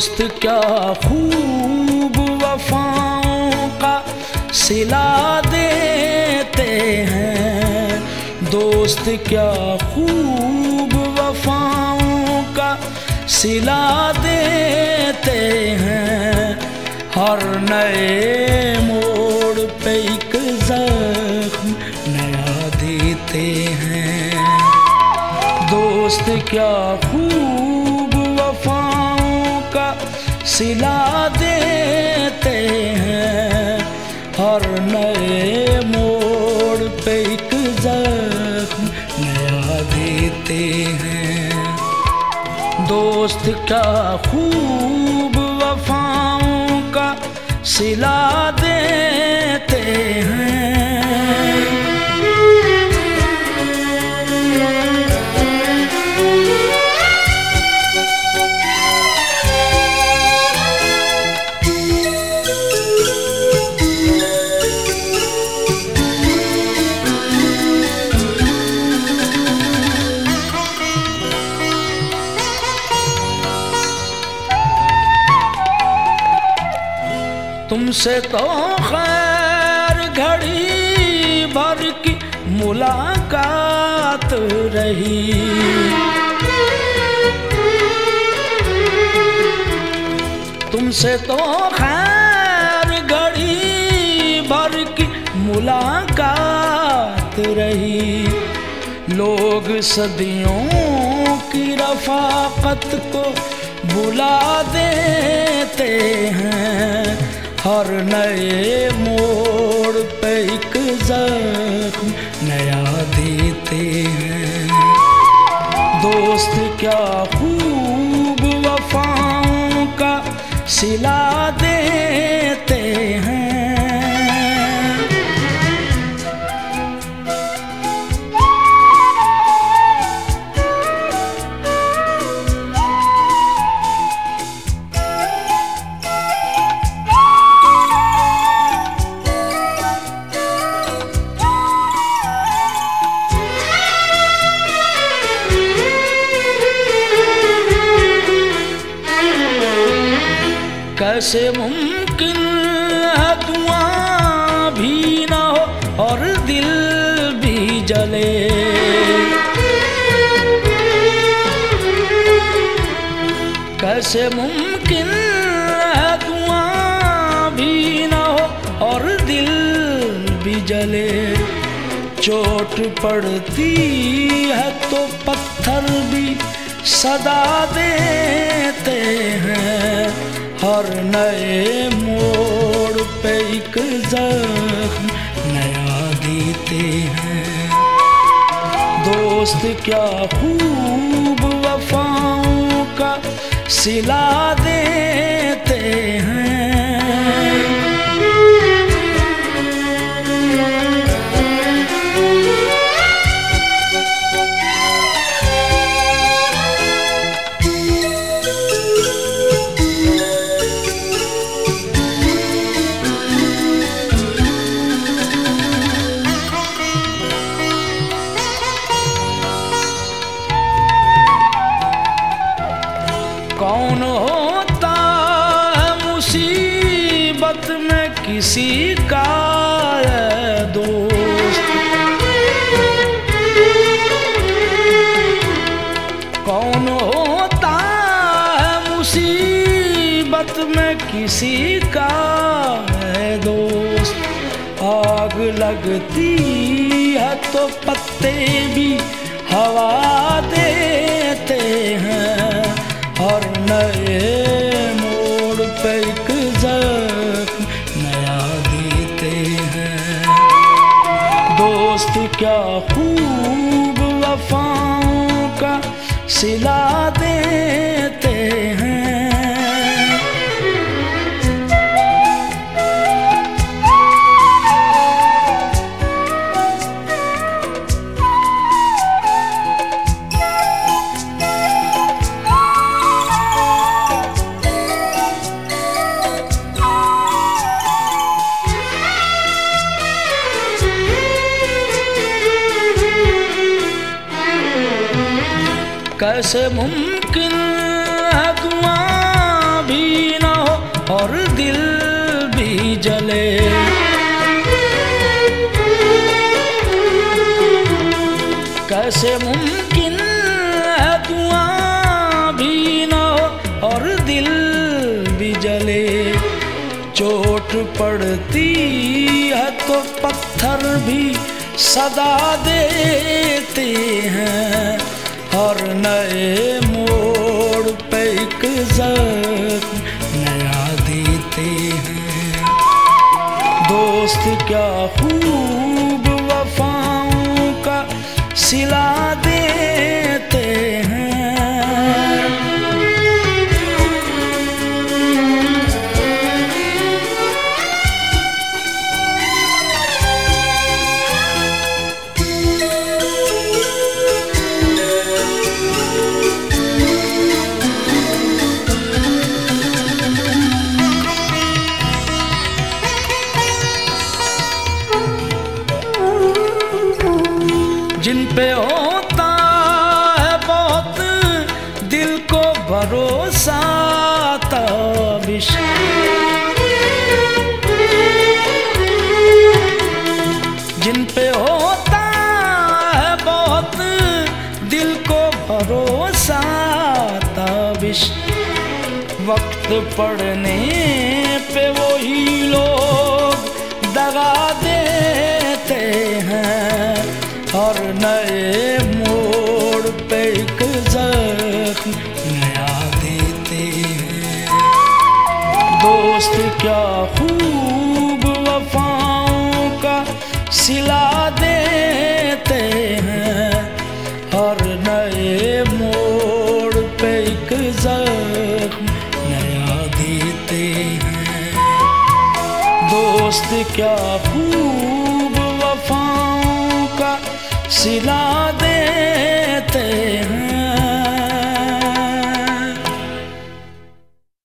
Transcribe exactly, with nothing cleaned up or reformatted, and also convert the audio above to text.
दोस्त क्या खूब वफाओं का सिला देते हैं, दोस्त क्या खूब वफाओं का सिला देते हैं। हर नए मोड़ पे एक ज़ख्म नया देते हैं। दोस्त क्या खूब वफाओं का सिला देते हैं, हर नए मोड़ पे एक ज़ख्म नया देते हैं। दोस्त क्या खूब वफाओं का सिला देते हैं। तुमसे तो खैर घड़ी भर की मुलाकात रही, तुमसे तो खैर घड़ी भर की मुलाकात रही। लोग सदियों की रफ़ाक़त को बुला देते हैं, हर नए मोड़ पे एक ज़ख्म नया देते हैं। दोस्त क्या खूब वफाओं का सिला देते हैं। कैसे मुमकिन है दुआ भी ना हो और दिल भी जले, कैसे मुमकिन है दुआ भी ना हो और दिल भी जले। चोट पड़ती है तो पत्थर भी सदा देते हैं, हर नए मोड़ पे एक ज़ख्म नया देते हैं। दोस्त क्या खूब वफाओं का सिला देते हैं। कौन होता है मुसीबत में किसी का दोस्त, कौन होता है मुसीबत में किसी का है दोस्त। आग लगती है तो पत्ते भी हवा देते हैं, हर नए मोड़ पे एक ज़ख्म नया देते हैं। दोस्त क्या खूब वफाओं का सिला देते हैं। कैसे मुमकिन है दुआ भी और दिल भी जले। कैसे मुमकिन है धुआं भी न हो और दिल भी जले। चोट पड़ती है तो पत्थर भी सदा देते हैं और नए मोड़ पे एक जख्म नया देते हैं। दोस्त क्या खूब वफाओं का सिला देते हैं। जिन पे होता है बहुत दिल को भरोसा ताबिश, जिन पे होता है बहुत दिल को भरोसा ताबिश, वक्त पड़ने पे वही लोग दगा देते हैं और नए मोड़ पे एक जख्म नया देते हैं। दोस्त क्या खूब वफाओं का सिला देते हैं और नए मोड़ पे एक जख्म नया देते हैं। दोस्त क्या खूब वफाओं का सिला देते हैं।